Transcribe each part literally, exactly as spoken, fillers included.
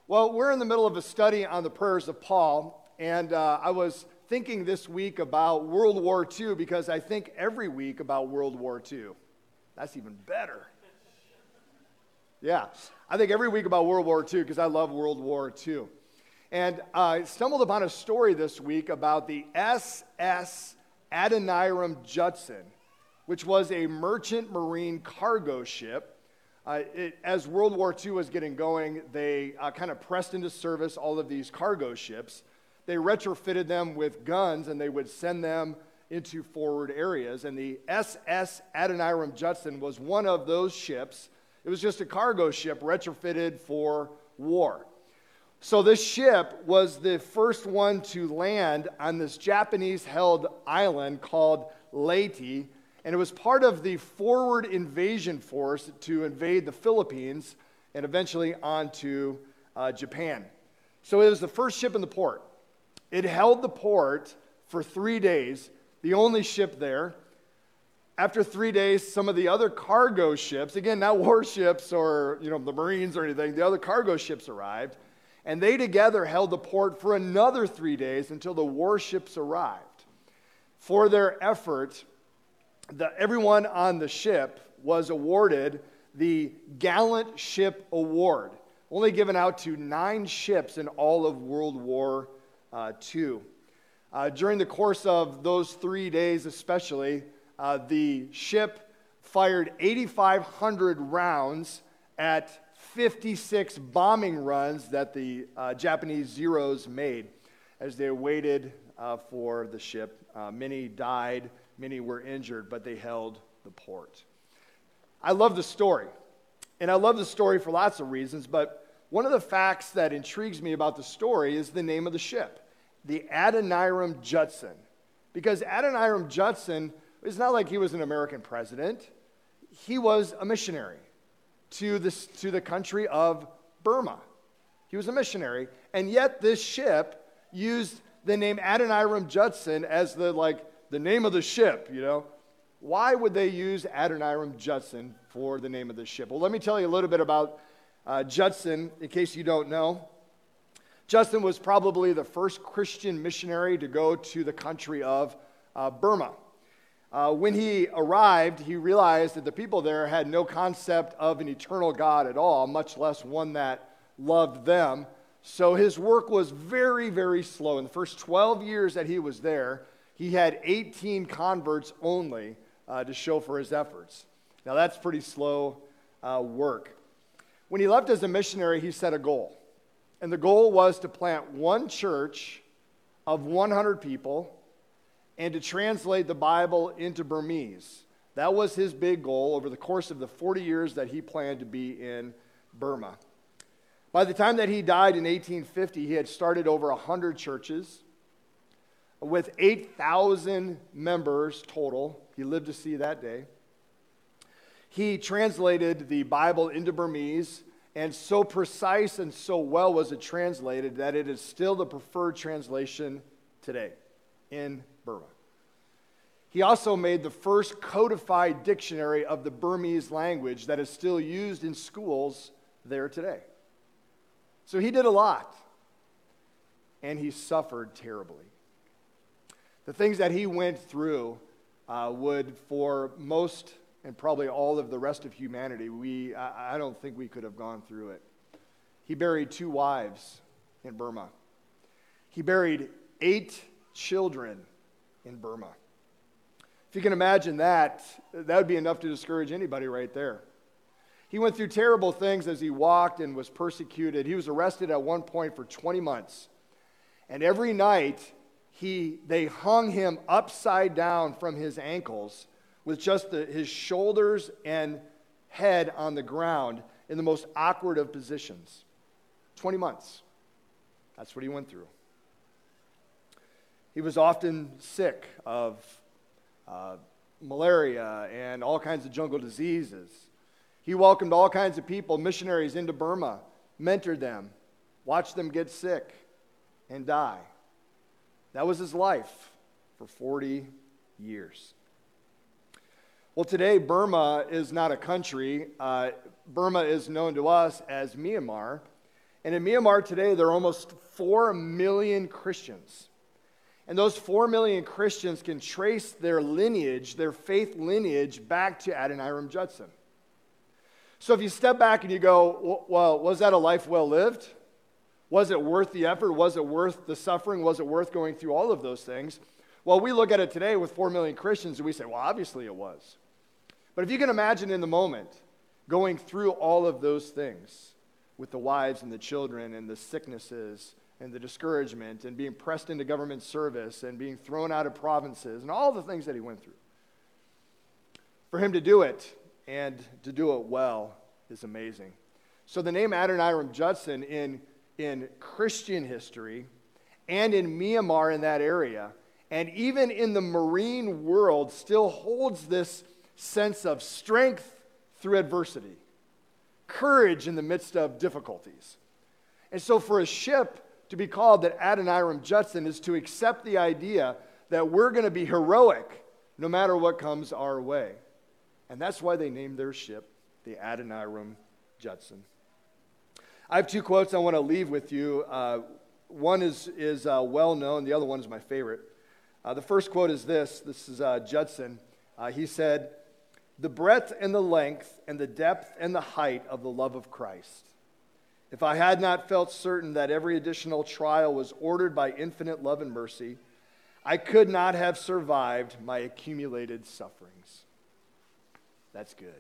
Well, we're in the middle of a study on the prayers of Paul, and uh, I was thinking this week about World War Two because I think every week about World War Two. That's even better. Yeah, I think every week about World War Two because I love World War Two. And uh, I stumbled upon a story this week about the S S Adoniram Judson, which was a merchant marine cargo ship. Uh, it, as World War Two was getting going, they uh, kind of pressed into service all of these cargo ships. They retrofitted them with guns, and they would send them into forward areas. And the S S Adoniram Judson was one of those ships. It was just a cargo ship retrofitted for war. So this ship was the first one to land on this Japanese-held island called Leyte, and it was part of the forward invasion force to invade the Philippines and eventually onto uh, Japan. So it was the first ship in the port. It held the port for three days, the only ship there. After three days, some of the other cargo ships, again, not warships or you know the Marines or anything, the other cargo ships arrived, and they together held the port for another three days until the warships arrived. For their effort, The, everyone on the ship was awarded the Gallant Ship Award, only given out to nine ships in all of World War uh, Two. Uh, during the course of those three days especially, uh, the ship fired eighty-five hundred rounds at fifty-six bombing runs that the uh, Japanese Zeros made as they waited uh, for the ship. Uh, many died. Many were injured, but they held the port. I love the story, and I love the story for lots of reasons, but one of the facts that intrigues me about the story is the name of the ship, the Adoniram Judson, because Adoniram Judson is not like he was an American president. He was a missionary to, this, to the country of Burma. He was a missionary, and yet this ship used the name Adoniram Judson as the, like, the name of the ship, you know. Why would they use Adoniram Judson for the name of the ship? Well, let me tell you a little bit about uh, Judson, in case you don't know. Judson was probably the first Christian missionary to go to the country of uh, Burma. Uh, when he arrived, he realized that the people there had no concept of an eternal God at all, much less one that loved them. So his work was very, very slow. In the first twelve years that he was there, he had eighteen converts only uh, to show for his efforts. Now, that's pretty slow uh, work. When he left as a missionary, he set a goal. And the goal was to plant one church of one hundred people and to translate the Bible into Burmese. That was his big goal over the course of the forty years that he planned to be in Burma. By the time that he died in eighteen fifty, he had started over one hundred churches with eight thousand members total. He lived to see that day. He translated the Bible into Burmese, and so precise and so well was it translated that it is still the preferred translation today in Burma. He also made the first codified dictionary of the Burmese language that is still used in schools there today. So he did a lot, and he suffered terribly. The things that he went through uh, would, for most and probably all of the rest of humanity, we I, I don't think we could have gone through it. He buried two wives in Burma. He buried eight children in Burma. If you can imagine that, that would be enough to discourage anybody right there. He went through terrible things as he walked and was persecuted. He was arrested at one point for twenty months. And every night, He, they hung him upside down from his ankles with just the, his shoulders and head on the ground in the most awkward of positions. twenty months. That's what he went through. He was often sick of uh, malaria and all kinds of jungle diseases. He welcomed all kinds of people, missionaries, into Burma, mentored them, watched them get sick and die. That was his life for forty years. Well, today, Burma is not a country. Uh, Burma is known to us as Myanmar. And in Myanmar today, there are almost four million Christians. And those four million Christians can trace their lineage, their faith lineage, back to Adoniram Judson. So if you step back and you go, well, was that a life well lived? Was it worth the effort? Was it worth the suffering? Was it worth going through all of those things? Well, we look at it today with four million Christians and we say, well, obviously it was. But if you can imagine in the moment going through all of those things with the wives and the children and the sicknesses and the discouragement and being pressed into government service and being thrown out of provinces and all the things that he went through. For him to do it and to do it well is amazing. So the name Adoniram Judson in, in Christian history and in Myanmar in that area and even in the marine world still holds this sense of strength through adversity, courage in the midst of difficulties. And so for a ship to be called that Adoniram Judson is to accept the idea that we're going to be heroic no matter what comes our way. And that's why they named their ship the Adoniram Judson. I have two quotes I want to leave with you. Uh, one is, is uh, well known, the other one is my favorite. Uh, the first quote is this. This is uh, Judson. Uh, he said, "The breadth and the length and the depth and the height of the love of Christ. If I had not felt certain that every additional trial was ordered by infinite love and mercy, I could not have survived my accumulated sufferings." That's good.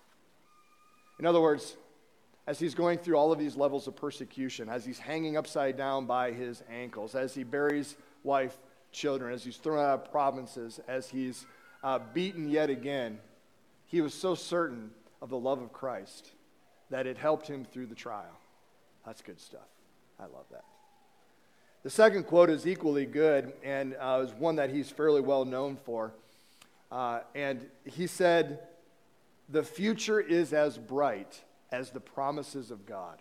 In other words, as he's going through all of these levels of persecution, as he's hanging upside down by his ankles, as he buries wife, children, as he's thrown out of provinces, as he's uh, beaten yet again, he was so certain of the love of Christ that it helped him through the trial. That's good stuff. I love that. The second quote is equally good and uh, is one that he's fairly well known for. Uh, and he said, "The future is as bright as the promises of God."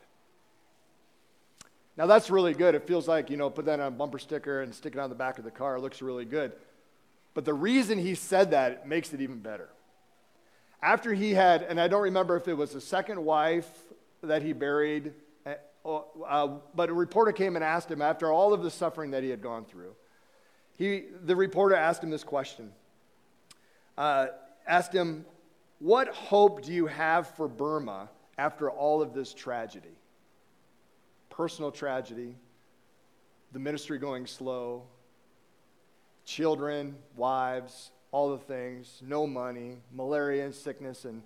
Now that's really good. It feels like, you know, put that on a bumper sticker and stick it on the back of the car. It looks really good. But the reason he said that makes it even better. After he had, and I don't remember if it was the second wife that he buried, uh, but a reporter came and asked him after all of the suffering that he had gone through. He, the reporter asked him this question. Uh, asked him, "What hope do you have for Burma after all of this tragedy?" Personal tragedy, the ministry going slow, children, wives, all the things, no money, malaria and sickness, and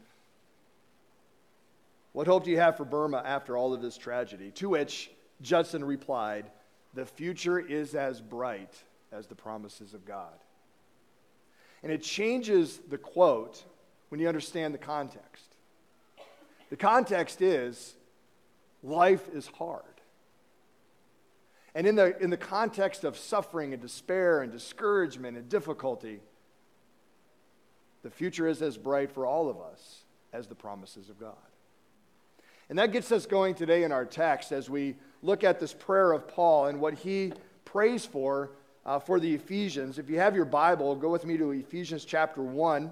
what hope do you have for Burma after all of this tragedy? To which Judson replied, "The future is as bright as the promises of God." And it changes the quote when you understand the context. The context is, life is hard. And in the, in the context of suffering and despair and discouragement and difficulty, the future is as bright for all of us as the promises of God. And that gets us going today in our text as we look at this prayer of Paul and what he prays for uh, for the Ephesians. If you have your Bible, go with me to Ephesians chapter one.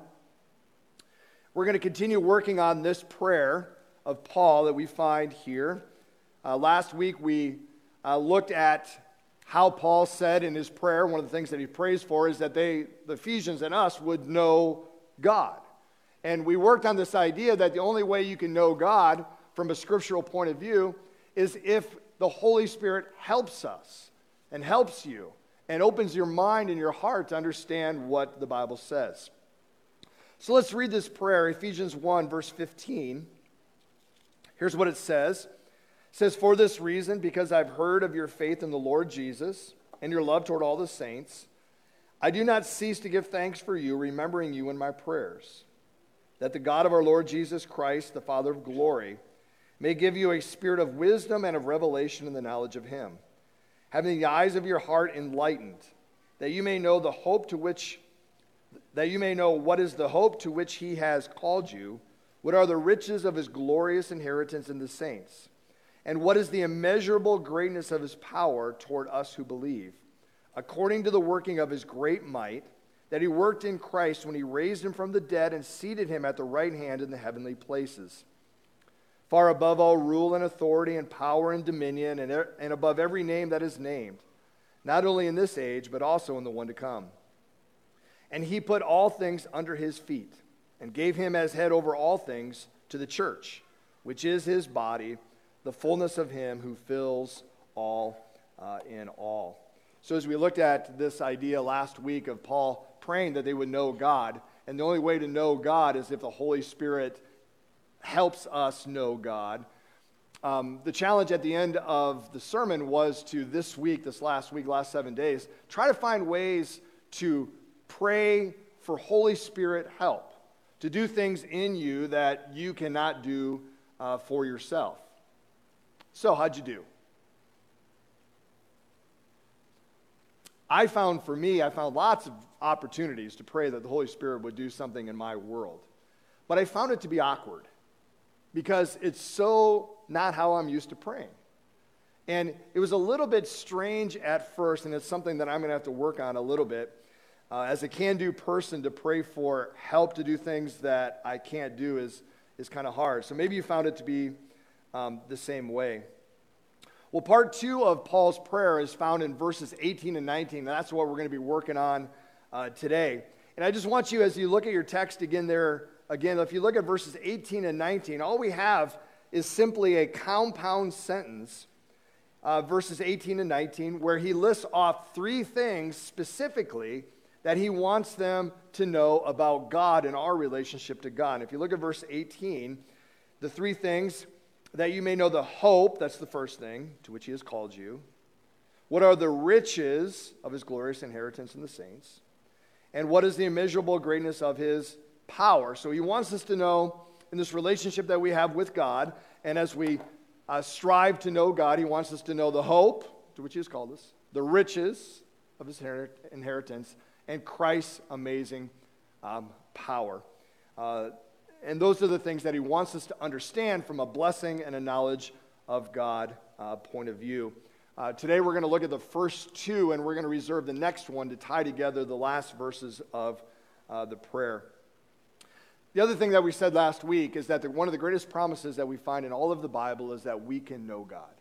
We're going to continue working on this prayer of Paul that we find here. Uh, last week we uh, looked at how Paul said in his prayer, one of the things that he prays for is that they, the Ephesians and us, would know God. And we worked on this idea that the only way you can know God from a scriptural point of view is if the Holy Spirit helps us and helps you and opens your mind and your heart to understand what the Bible says. So let's read this prayer, Ephesians one, verse fifteen. Here's what it says. It says, "For this reason, because I've heard of your faith in the Lord Jesus and your love toward all the saints, I do not cease to give thanks for you, remembering you in my prayers, that the God of our Lord Jesus Christ, the Father of glory, may give you a spirit of wisdom and of revelation in the knowledge of him, having the eyes of your heart enlightened, that you may know the hope to which that you may know what is the hope to which he has called you, what are the riches of his glorious inheritance in the saints, and what is the immeasurable greatness of his power toward us who believe, according to the working of his great might, that he worked in Christ when he raised him from the dead and seated him at the right hand in the heavenly places, far above all rule and authority and power and dominion, and, er- and above every name that is named, not only in this age, but also in the one to come. And he put all things under his feet, and gave him as head over all things to the church, which is his body, the fullness of him who fills all uh, in all. So as we looked at this idea last week of Paul praying that they would know God, and the only way to know God is if the Holy Spirit helps us know God. Um, the challenge at the end of the sermon was to this week, this last week, last seven days, try to find ways to pray for Holy Spirit help, to do things in you that you cannot do uh, for yourself. So, how'd you do? I found, for me, I found lots of opportunities to pray that the Holy Spirit would do something in my world. But I found it to be awkward because it's so not how I'm used to praying. And it was a little bit strange at first, and it's something that I'm going to have to work on a little bit. Uh, as a can-do person, to pray for help to do things that I can't do is, is kind of hard. So maybe you found it to be um, the same way. Well, part two of Paul's prayer is found in verses eighteen and nineteen, and that's what we're going to be working on uh, today. And I just want you, as you look at your text again there, again, if you look at verses eighteen and nineteen, all we have is simply a compound sentence, uh, verses eighteen and nineteen, where he lists off three things specifically that he wants them to know about God and our relationship to God. And if you look at verse eighteen, the three things: that you may know the hope, that's the first thing, to which he has called you. What are the riches of his glorious inheritance in the saints? And what is the immeasurable greatness of his power? So he wants us to know in this relationship that we have with God, and as we uh, strive to know God, he wants us to know the hope, to which he has called us, the riches of his inheritance, and Christ's amazing um, power. Uh, And those are the things that he wants us to understand from a blessing and a knowledge of God uh, point of view. Uh, today we're going to look at the first two, and we're going to reserve the next one to tie together the last verses of uh, the prayer. The other thing that we said last week is that the, one of the greatest promises that we find in all of the Bible is that we can know God.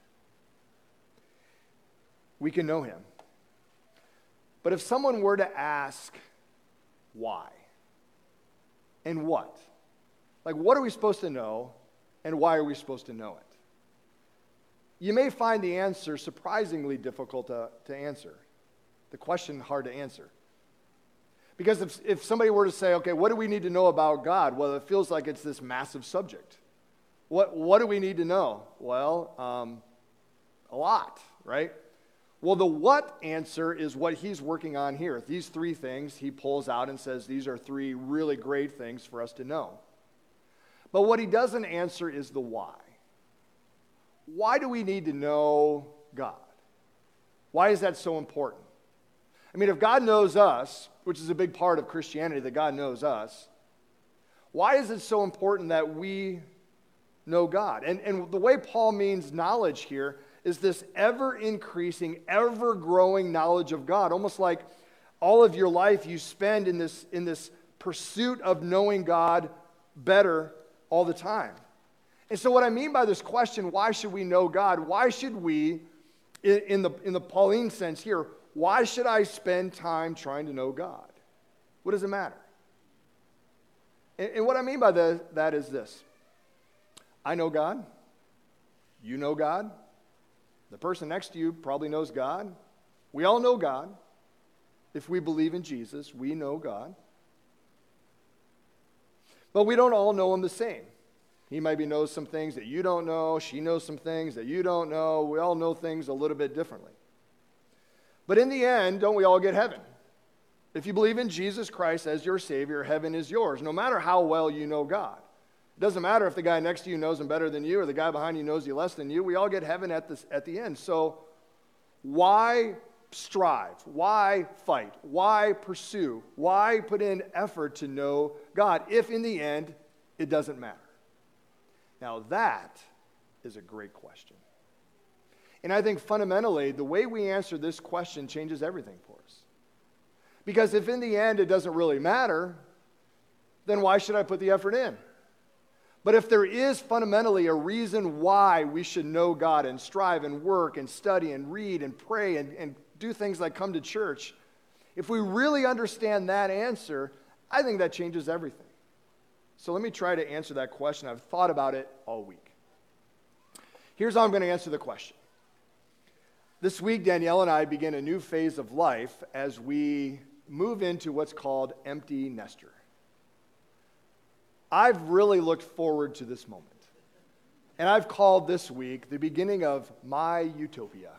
We can know him. But if someone were to ask why and what, like, what are we supposed to know, and why are we supposed to know it? You may find the answer surprisingly difficult to, to answer, the question hard to answer. Because if, if somebody were to say, okay, what do we need to know about God? Well, it feels like it's this massive subject. What, what do we need to know? Well, um, a lot, right? Well, the what answer is what he's working on here. These three things he pulls out and says these are three really great things for us to know. But what he doesn't answer is the why. Why do we need to know God? Why is that so important? I mean, if God knows us, which is a big part of Christianity, that God knows us, why is it so important that we know God? And, and the way Paul means knowledge here is this ever-increasing, ever-growing knowledge of God, almost like all of your life you spend in this, in this pursuit of knowing God better all the time. And so what I mean by this question, why should we know God? Why should we, in the, in the Pauline sense here, why should I spend time trying to know God? What does it matter? And, and what I mean by the, that is this. I know God. You know God. The person next to you probably knows God. We all know God. If we believe in Jesus, we know God. But we don't all know him the same. He maybe knows some things that you don't know. She knows some things that you don't know. We all know things a little bit differently. But in the end, don't we all get heaven? If you believe in Jesus Christ as your Savior, heaven is yours, no matter how well you know God. It doesn't matter if the guy next to you knows him better than you or the guy behind you knows you less than you. We all get heaven at, this, at the end. So why strive? Why fight? Why pursue? Why put in effort to know God if in the end it doesn't matter? Now that is a great question. And I think fundamentally the way we answer this question changes everything for us. Because if in the end it doesn't really matter, then why should I put the effort in? But if there is fundamentally a reason why we should know God and strive and work and study and read and pray and, and do things like come to church, if we really understand that answer, I think that changes everything. So let me try to answer that question. I've thought about it all week. Here's how I'm going to answer the question. This week, Danielle and I begin a new phase of life as we move into what's called empty nester. I've really looked forward to this moment. And I've called this week the beginning of my utopia.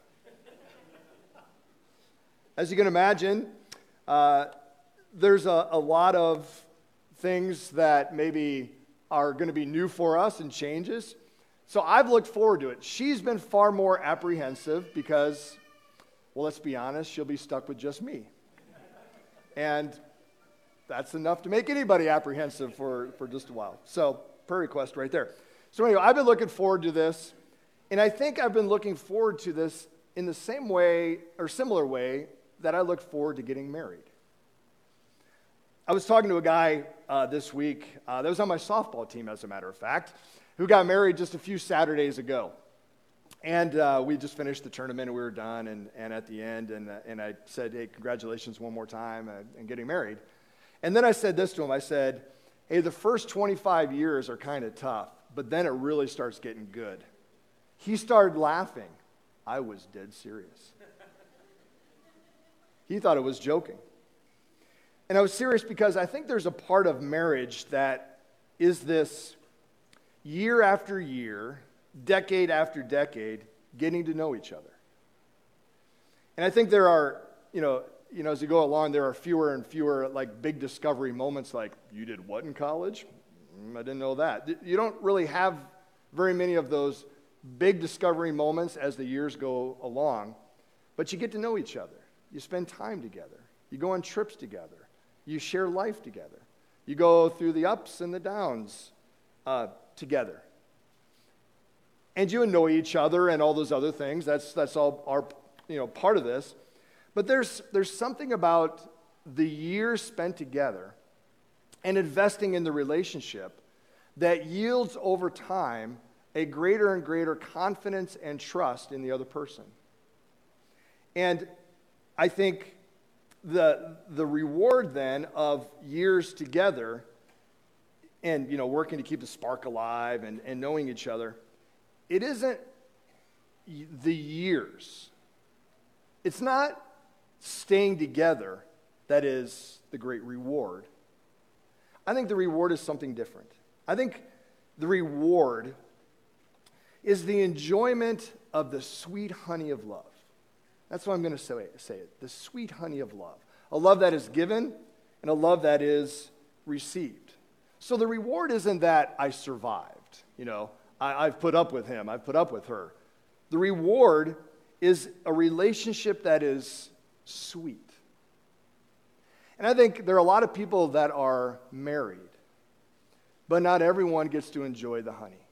As you can imagine, uh, there's a, a lot of things that maybe are going to be new for us and changes. So I've looked forward to it. She's been far more apprehensive because, well, let's be honest, she'll be stuck with just me. And that's enough to make anybody apprehensive for, for just a while. So, prayer request right there. So anyway, I've been looking forward to this, and I think I've been looking forward to this in the same way, or similar way, that I look forward to getting married. I was talking to a guy uh, this week uh, that was on my softball team, as a matter of fact, who got married just a few Saturdays ago. And uh, we just finished the tournament, and we were done, and, and at the end, and, uh, and I said, hey, congratulations one more time uh, and getting married. And then I said this to him. I said, hey, the first twenty-five years are kind of tough, but then it really starts getting good. He started laughing. I was dead serious. He thought it was joking. And I was serious because I think there's a part of marriage that is this year after year, decade after decade, getting to know each other. And I think there are, you know, you know, as you go along, there are fewer and fewer like big discovery moments like, you did what in college? Mm, I didn't know that. You don't really have very many of those big discovery moments as the years go along, but you get to know each other. You spend time together. You go on trips together. You share life together. You go through the ups and the downs uh, together. And you annoy each other and all those other things. That's that's all our, you know, part of this. But there's there's something about the years spent together and investing in the relationship that yields over time a greater and greater confidence and trust in the other person. And I think the the reward then of years together and, you know, working to keep the spark alive and, and knowing each other, it isn't the years. It's not staying together that is the great reward. I think the reward is something different. I think the reward is the enjoyment of the sweet honey of love. That's what I'm going to say, say it, the sweet honey of love. A love that is given and a love that is received. So the reward isn't that I survived, you know, I, I've put up with him, I've put up with her. The reward is a relationship that is sweet. And I think there are a lot of people that are married, but not everyone gets to enjoy the honey.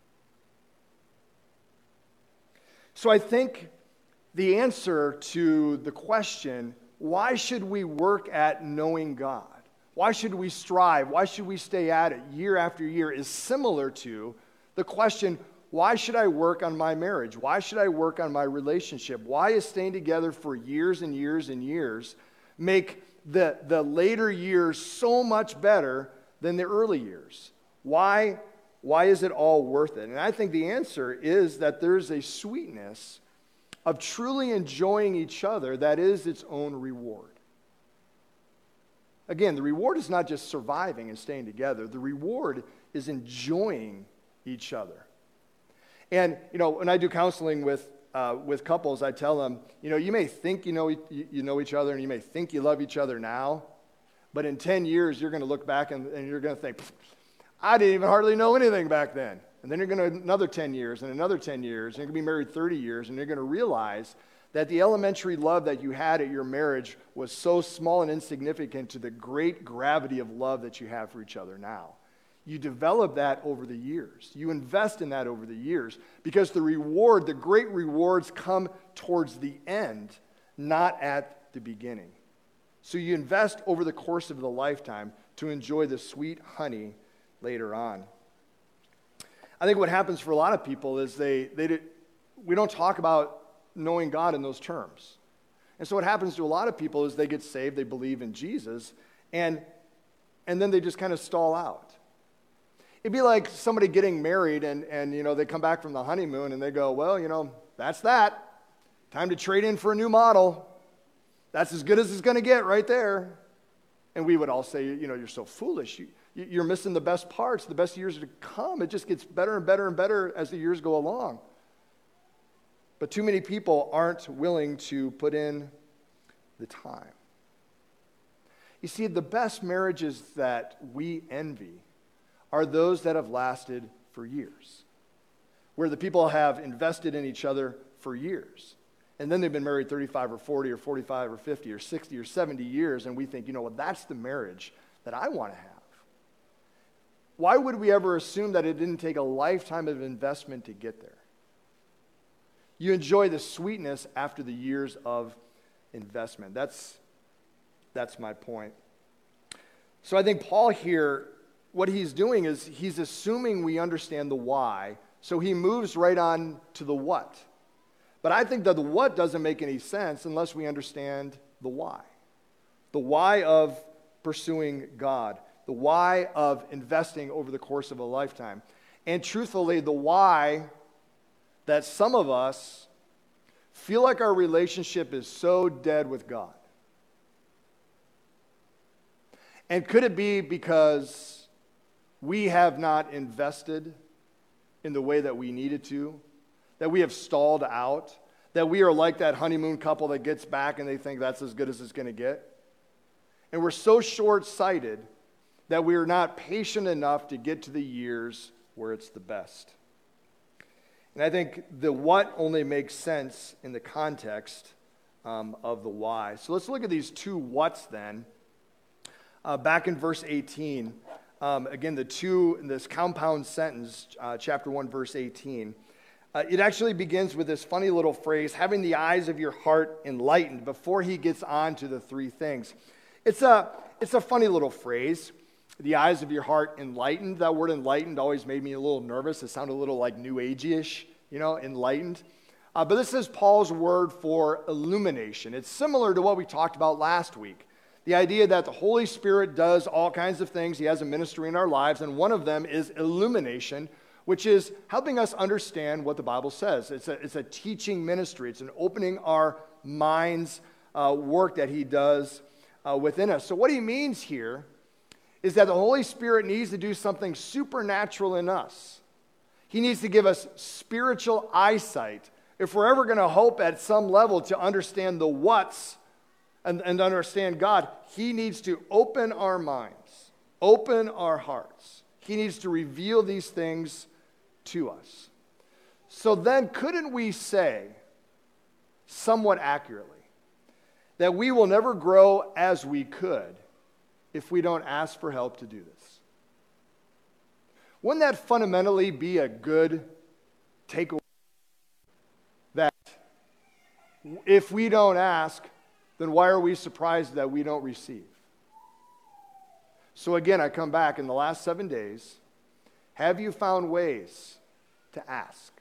So I think the answer to the question, why should we work at knowing God? Why should we strive? Why should we stay at it year after year is similar to the question, why should I work on my marriage? Why should I work on my relationship? Why is staying together for years and years and years make the, the later years so much better than the early years? Why, why is it all worth it? And I think the answer is that there's a sweetness of truly enjoying each other that is its own reward. Again, the reward is not just surviving and staying together. The reward is enjoying each other. And, you know, when I do counseling with uh, with couples, I tell them, you know, you may think you know you, you know each other and you may think you love each other now, but in ten years, you're going to look back and, and you're going to think, I didn't even hardly know anything back then. And then you're going to another ten years and another ten years, and you're going to be married thirty years, and you're going to realize that the elementary love that you had at your marriage was so small and insignificant to the great gravity of love that you have for each other now. You develop that over the years. You invest in that over the years because the reward, the great rewards come towards the end, not at the beginning. So you invest over the course of the lifetime to enjoy the sweet honey later on. I think what happens for a lot of people is they, they we don't talk about knowing God in those terms. And so what happens to a lot of people is they get saved, they believe in Jesus, and, and then they just kind of stall out. It'd be like somebody getting married and, and, you know, they come back from the honeymoon and they go, well, you know, that's that. Time to trade in for a new model. That's as good as it's going to get right there. And we would all say, you know, you're so foolish. You, you're missing the best parts, the best years to come. It just gets better and better and better as the years go along. But too many people aren't willing to put in the time. You see, the best marriages that we envy are those that have lasted for years, where the people have invested in each other for years. And then they've been married thirty-five or forty or forty-five or fifty or sixty or seventy years, and we think, you know what, that's the marriage that I want to have. Why would we ever assume that it didn't take a lifetime of investment to get there? You enjoy the sweetness after the years of investment. That's, that's my point. So I think Paul here, what he's doing is he's assuming we understand the why, so he moves right on to the what. But I think that the what doesn't make any sense unless we understand the why. The why of pursuing God. The why of investing over the course of a lifetime. And truthfully, the why that some of us feel like our relationship is so dead with God. And could it be because we have not invested in the way that we needed to, that we have stalled out, that we are like that honeymoon couple that gets back and they think that's as good as it's going to get? And we're so short-sighted that we are not patient enough to get to the years where it's the best. And I think the what only makes sense in the context um, of the why. So let's look at these two whats then. Uh, back in verse eighteen, um, again, the two, in this compound sentence, uh, chapter one, verse eighteen, uh, it actually begins with this funny little phrase, having the eyes of your heart enlightened, before he gets on to the three things. It's a, it's a funny little phrase, the eyes of your heart enlightened. That word enlightened always made me a little nervous. It sounded a little like New Age-ish, you know, enlightened. Uh, but this is Paul's word for illumination. It's similar to what we talked about last week. The idea that the Holy Spirit does all kinds of things. He has a ministry in our lives, and one of them is illumination, which is helping us understand what the Bible says. It's a, it's a teaching ministry. It's an opening our minds uh, work that he does uh, within us. So what he means here is that the Holy Spirit needs to do something supernatural in us. He needs to give us spiritual eyesight if we're ever going to hope at some level to understand the what's and, and understand God. He needs to open our minds, open our hearts. He needs to reveal these things to us. So then, couldn't we say, somewhat accurately, that we will never grow as we could if we don't ask for help to do this? Wouldn't that fundamentally be a good takeaway? That if we don't ask, then why are we surprised that we don't receive? So again, I come back in the last seven days. Have you found ways to ask?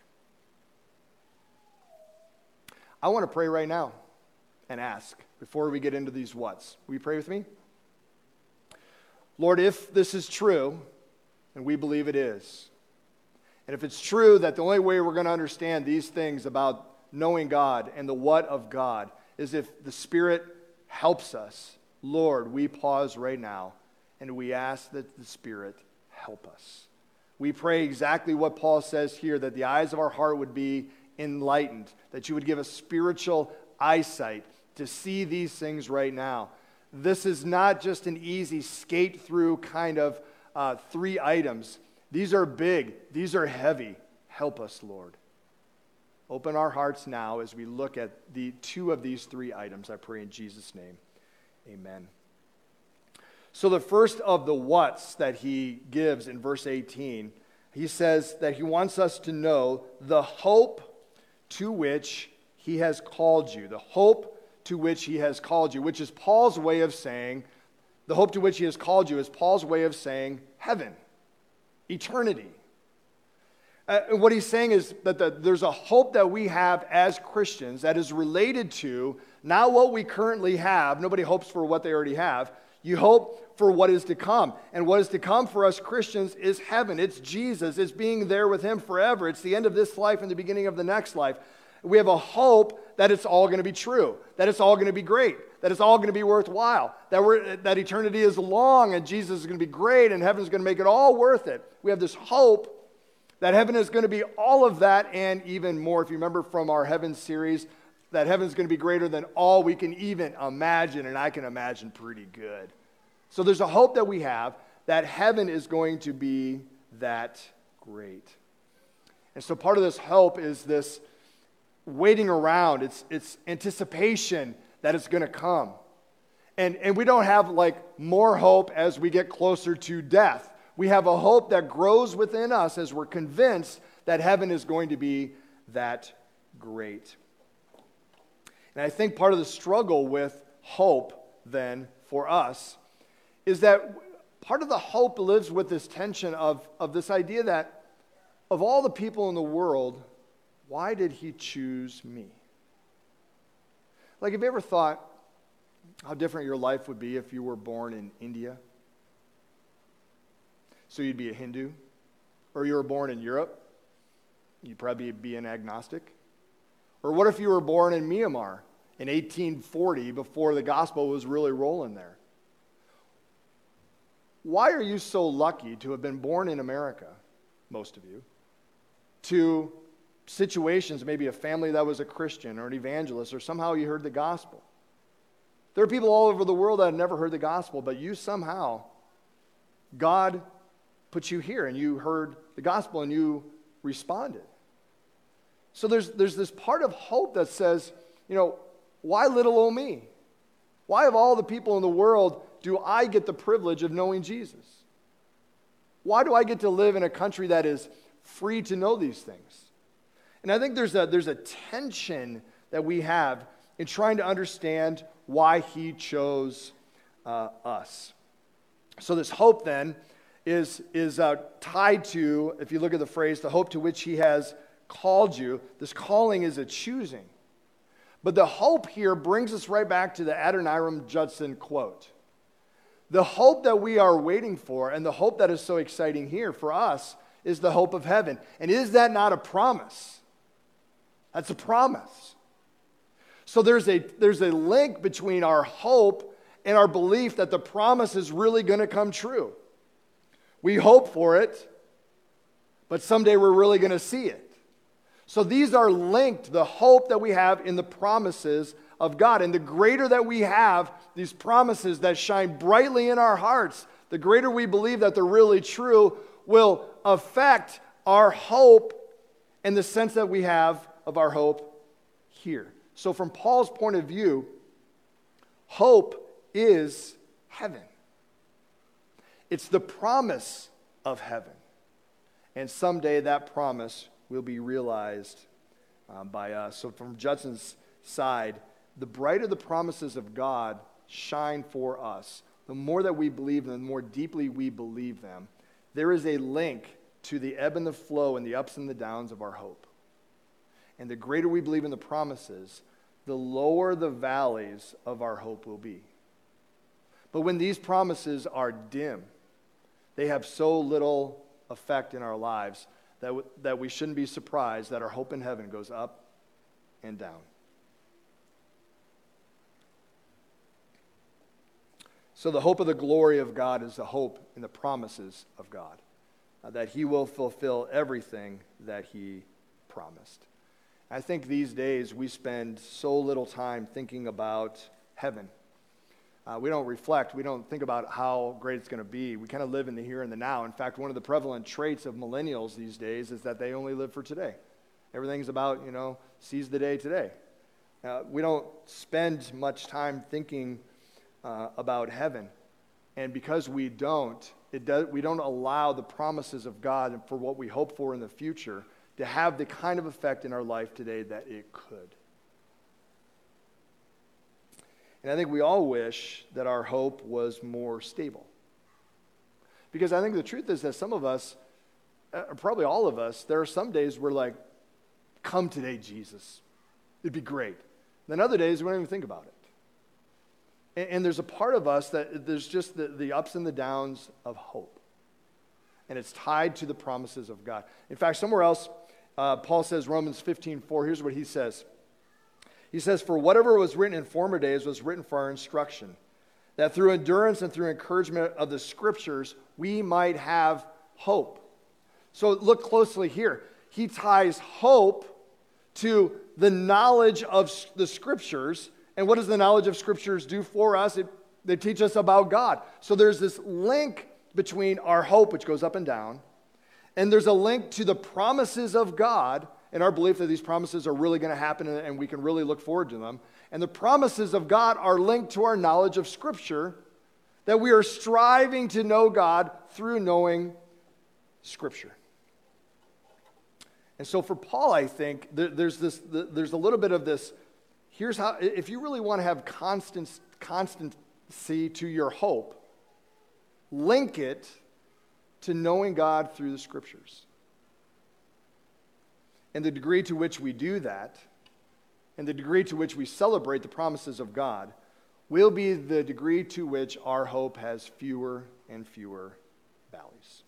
I want to pray right now and ask before we get into these whats. Will you pray with me? Lord, if this is true, and we believe it is, and if it's true that the only way we're going to understand these things about knowing God and the what of God is if the Spirit helps us, Lord, we pause right now and we ask that the Spirit help us. We pray exactly what Paul says here, that the eyes of our heart would be enlightened, that you would give us spiritual eyesight to see these things right now. This is not just an easy skate through kind of uh, three items. These are big. These are heavy. Help us, Lord. Open our hearts now as we look at the two of these three items. I pray in Jesus' name. Amen. So the first of the whats that he gives in verse eighteen, he says that he wants us to know the hope to which he has called you. The hope to which he has called you, which is Paul's way of saying, the hope to which he has called you is Paul's way of saying heaven, eternity. Uh, and what he's saying is that the, there's a hope that we have as Christians that is related to not what we currently have. Nobody hopes for what they already have. You hope for what is to come. And what is to come for us Christians is heaven. It's Jesus. It's being there with him forever. It's the end of this life and the beginning of the next life. We have a hope that it's all going to be true, that it's all going to be great, that it's all going to be worthwhile, that we're, that eternity is long and Jesus is going to be great and heaven is going to make it all worth it. We have this hope that heaven is going to be all of that and even more. If you remember from our heaven series, that heaven is going to be greater than all we can even imagine, and I can imagine pretty good. So there's a hope that we have that heaven is going to be that great. And so part of this hope is this waiting around. It's, it's anticipation that it's going to come. And, and we don't have like more hope as we get closer to death. We have a hope that grows within us as we're convinced that heaven is going to be that great. And I think part of the struggle with hope then for us is that part of the hope lives with this tension of, of this idea that of all the people in the world, why did he choose me? Like, have you ever thought how different your life would be if you were born in India? So you'd be a Hindu? Or you were born in Europe? You'd probably be an agnostic. Or what if you were born in Myanmar in eighteen forty before the gospel was really rolling there? Why are you so lucky to have been born in America, most of you, to situations, maybe a family that was a Christian or an evangelist, or somehow you heard the gospel? There are people all over the world that have never heard the gospel, but you somehow, God put you here and you heard the gospel and you responded. So there's, there's this part of hope that says, you know, why little old me? Why of all the people in the world do I get the privilege of knowing Jesus? Why do I get to live in a country that is free to know these things? And I think there's a, there's a tension that we have in trying to understand why he chose uh, us. So this hope then is, is uh, tied to, if you look at the phrase, the hope to which he has called you. This calling is a choosing. But the hope here brings us right back to the Adoniram Judson quote. The hope that we are waiting for and the hope that is so exciting here for us is the hope of heaven. And is that not a promise? That's a promise. So there's a, there's a link between our hope and our belief that the promise is really going to come true. We hope for it, but someday we're really going to see it. So these are linked, the hope that we have in the promises of God. And the greater that we have these promises that shine brightly in our hearts, the greater we believe that they're really true, will affect our hope and the sense that we have of our hope here. So from Paul's point of view, hope is heaven. It's the promise of heaven. And someday that promise will be realized um, by us. So from Judson's side, the brighter the promises of God shine for us, the more that we believe them, the more deeply we believe them, there is a link to the ebb and the flow and the ups and the downs of our hope. And the greater we believe in the promises, the lower the valleys of our hope will be. But when these promises are dim, they have so little effect in our lives that, w- that we shouldn't be surprised that our hope in heaven goes up and down. So the hope of the glory of God is the hope in the promises of God, uh, that he will fulfill everything that he promised. I think these days we spend so little time thinking about heaven. Uh, we don't reflect. We don't think about how great it's going to be. We kind of live in the here and the now. In fact, one of the prevalent traits of millennials these days is that they only live for today. Everything's about, you know, seize the day today. Uh, we don't spend much time thinking uh, about heaven. And because we don't, it does, we don't allow the promises of God and for what we hope for in the future to have the kind of effect in our life today that it could. And I think we all wish that our hope was more stable. Because I think the truth is that some of us, uh, probably all of us, there are some days we're like, come today, Jesus. It'd be great. Then other days, we don't even think about it. And, and there's a part of us that there's just the, the ups and the downs of hope. And it's tied to the promises of God. In fact, somewhere else, uh, Paul says, Romans fifteen four, here's what he says. He says, for whatever was written in former days was written for our instruction, that through endurance and through encouragement of the Scriptures, we might have hope. So look closely here. He ties hope to the knowledge of the Scriptures. And what does the knowledge of Scriptures do for us? It, they teach us about God. So there's this link between our hope, which goes up and down, and there's a link to the promises of God and our belief that these promises are really going to happen and we can really look forward to them. And the promises of God are linked to our knowledge of Scripture, that we are striving to know God through knowing Scripture. And so for Paul, I think, there, there's this, there's a little bit of this, here's how, if you really want to have constant, constancy to your hope, link it to knowing God through the Scriptures. And the degree to which we do that, and the degree to which we celebrate the promises of God, will be the degree to which our hope has fewer and fewer valleys.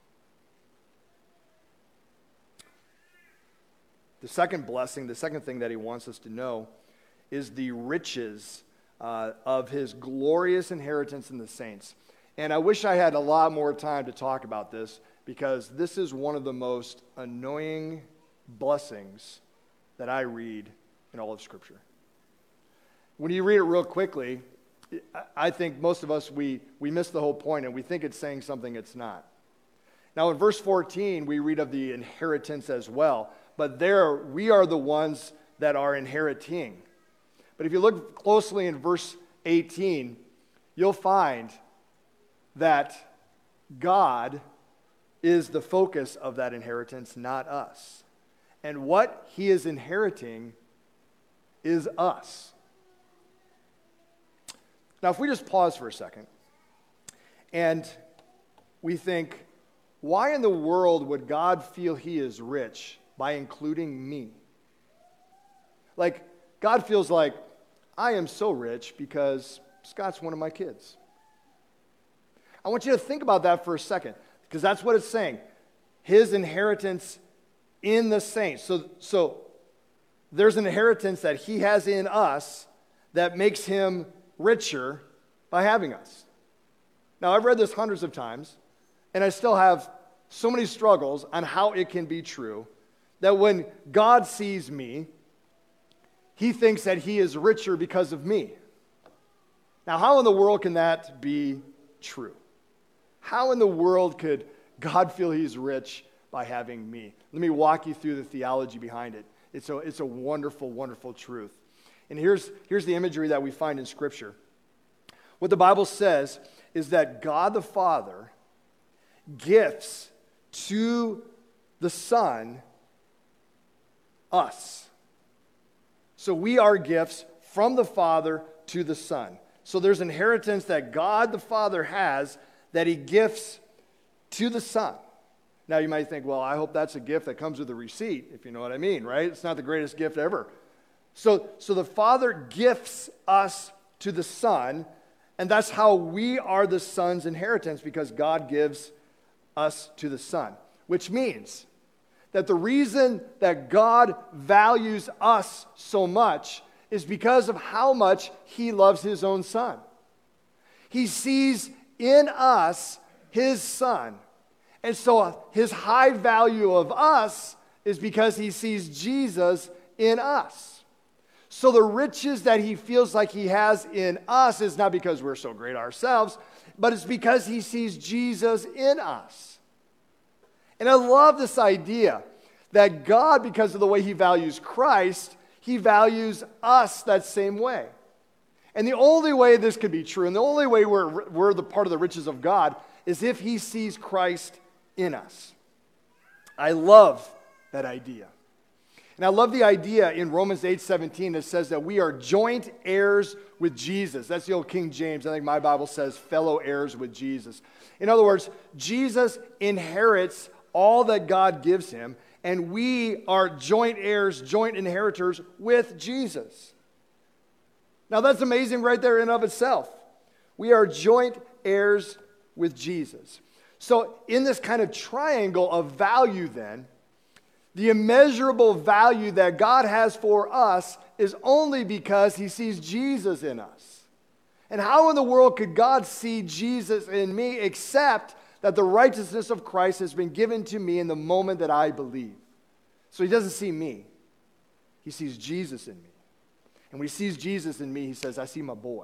The second blessing, the second thing that he wants us to know, is the riches uh, of his glorious inheritance in the saints. And I wish I had a lot more time to talk about this, because this is one of the most annoying blessings that I read in all of Scripture. When you read it real quickly, I think most of us, we, we miss the whole point, and we think it's saying something it's not. Now, in verse fourteen, we read of the inheritance as well, but there we are the ones that are inheriting. But if you look closely in verse eighteen, you'll find that God is the focus of that inheritance, not us. And what he is inheriting is us. Now, if we just pause for a second and we think, why in the world would God feel he is rich by including me? Like, God feels like, I am so rich because Scott's one of my kids. I want you to think about that for a second, because that's what it's saying. His inheritance in the saints. So, so there's an inheritance that he has in us that makes him richer by having us. Now, I've read this hundreds of times, and I still have so many struggles on how it can be true that when God sees me, he thinks that he is richer because of me. Now, how in the world can that be true? How in the world could God feel he's rich by having me? Let me walk you through the theology behind it. It's a, it's a wonderful, wonderful truth. And here's, here's the imagery that we find in Scripture. What the Bible says is that God the Father gifts to the Son us. So we are gifts from the Father to the Son. So there's inheritance that God the Father has that he gifts to the Son. Now you might think, well, I hope that's a gift that comes with a receipt, if you know what I mean, right? It's not the greatest gift ever. So, so the Father gifts us to the Son, and that's how we are the Son's inheritance, because God gives us to the Son. Which means that the reason that God values us so much is because of how much he loves his own Son. He sees in us his Son. And so his high value of us is because he sees Jesus in us. So the riches that he feels like he has in us is not because we're so great ourselves, but it's because he sees Jesus in us. And I love this idea that God, because of the way he values Christ, he values us that same way. And the only way this could be true, and the only way we're, we're the part of the riches of God, is if he sees Christ in us. I love that idea. And I love the idea in Romans eight seventeen that says that we are joint heirs with Jesus. That's the old King James. I think my Bible says fellow heirs with Jesus. In other words, Jesus inherits all that God gives him, and we are joint heirs, joint inheritors with Jesus. Now that's amazing right there in and of itself. We are joint heirs with Jesus. So in this kind of triangle of value then, the immeasurable value that God has for us is only because he sees Jesus in us. And how in the world could God see Jesus in me except that the righteousness of Christ has been given to me in the moment that I believe? So he doesn't see me. He sees Jesus in me. And when he sees Jesus in me, he says, I see my boy.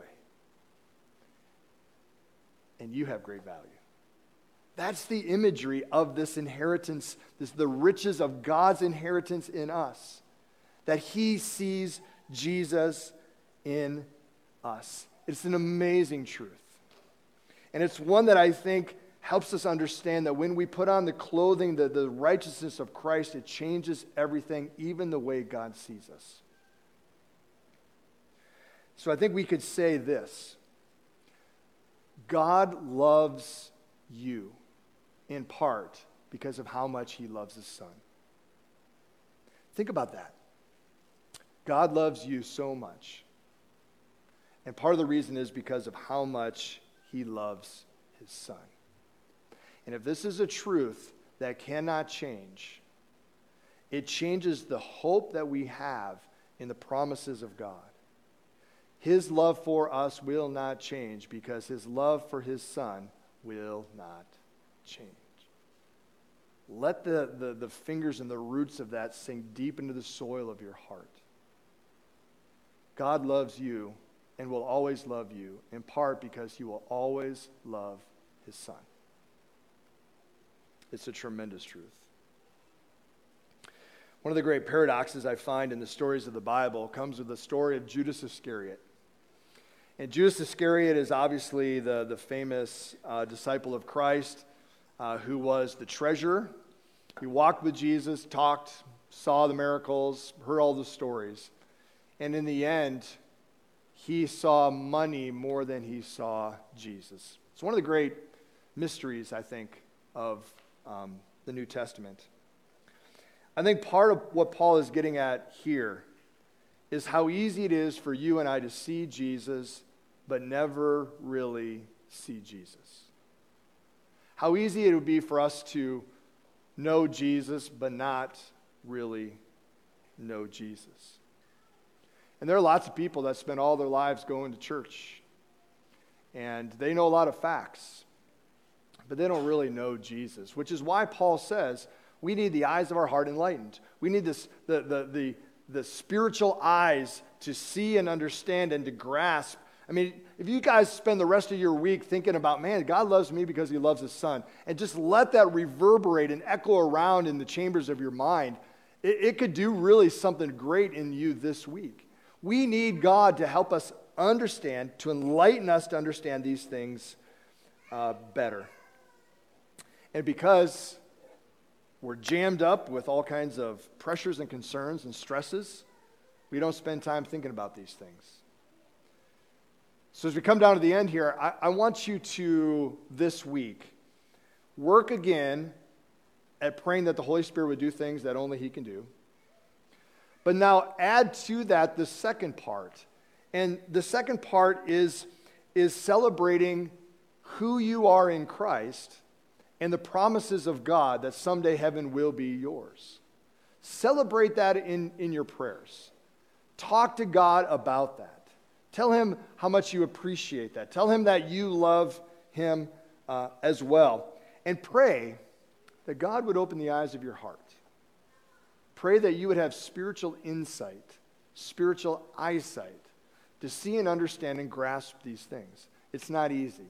And you have great value. That's the imagery of this inheritance, this the riches of God's inheritance in us. That he sees Jesus in us. It's an amazing truth. And it's one that I think helps us understand that when we put on the clothing, the, the righteousness of Christ, it changes everything, even the way God sees us. So I think we could say this: God loves you in part because of how much he loves his son. Think about that. God loves you so much. And part of the reason is because of how much he loves his son. And if this is a truth that cannot change, it changes the hope that we have in the promises of God. His love for us will not change because his love for his son will not change. Let the, the, the fingers and the roots of that sink deep into the soil of your heart. God loves you and will always love you, in part because he will always love his son. It's a tremendous truth. One of the great paradoxes I find in the stories of the Bible comes with the story of Judas Iscariot. And Judas Iscariot is obviously the, the famous uh, disciple of Christ uh, who was the treasurer. He walked with Jesus, talked, saw the miracles, heard all the stories. And in the end, he saw money more than he saw Jesus. It's one of the great mysteries, I think, of um, the New Testament. I think part of what Paul is getting at here is how easy it is for you and I to see Jesus, but never really see Jesus. How easy it would be for us to know Jesus, but not really know Jesus. And there are lots of people that spend all their lives going to church, and they know a lot of facts, but they don't really know Jesus, which is why Paul says we need the eyes of our heart enlightened. We need this, the, the, the, the spiritual eyes to see and understand and to grasp. I mean, if you guys spend the rest of your week thinking about, man, God loves me because he loves his son, and just let that reverberate and echo around in the chambers of your mind, it, it could do really something great in you this week. We need God to help us understand, to enlighten us to understand these things uh, better. And because we're jammed up with all kinds of pressures and concerns and stresses, we don't spend time thinking about these things. So as we come down to the end here, I, I want you to, this week, work again at praying that the Holy Spirit would do things that only he can do. But now add to that the second part. And the second part is, is celebrating who you are in Christ and the promises of God that someday heaven will be yours. Celebrate that in, in your prayers. Talk to God about that. Tell him how much you appreciate that. Tell him that you love him uh, as well. And pray that God would open the eyes of your heart. Pray that you would have spiritual insight, spiritual eyesight, to see and understand and grasp these things. It's not easy.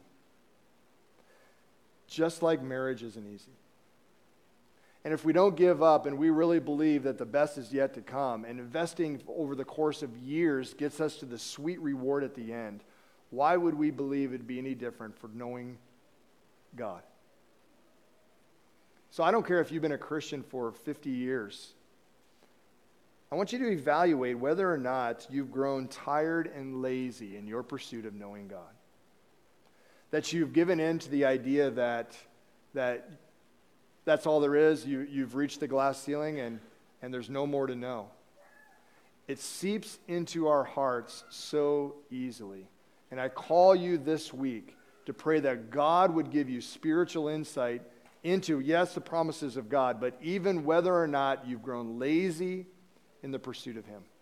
Just like marriage isn't easy. And if we don't give up and we really believe that the best is yet to come, and investing over the course of years gets us to the sweet reward at the end, why would we believe it'd be any different for knowing God? So I don't care if you've been a Christian for fifty years. I want you to evaluate whether or not you've grown tired and lazy in your pursuit of knowing God. That you've given in to the idea that, that that's all there is. You, you've reached the glass ceiling and, and there's no more to know. It seeps into our hearts so easily. And I call you this week to pray that God would give you spiritual insight into, yes, the promises of God, but even whether or not you've grown lazy in the pursuit of Him.